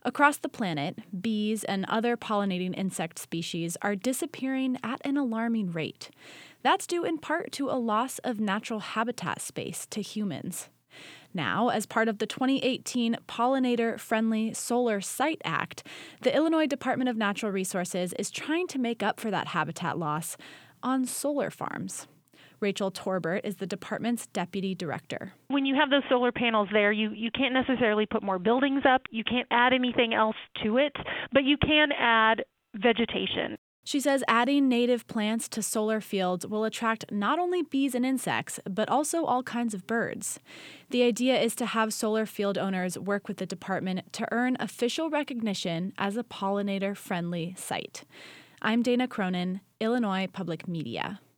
Across the planet, bees and other pollinating insect species are disappearing at an alarming rate. That's due in part to a loss of natural habitat space to humans. Now, as part of the 2018 Pollinator Friendly Solar Site Act, the Illinois Department of Natural Resources is trying to make up for that habitat loss on solar farms. Rachel Torbert is the department's deputy director. When you have those solar panels there, you can't necessarily put more buildings up. You can't add anything else to it, but you can add vegetation. She says adding native plants to solar fields will attract not only bees and insects, but also all kinds of birds. The idea is to have solar field owners work with the department to earn official recognition as a pollinator-friendly site. I'm Dana Cronin, Illinois Public Media.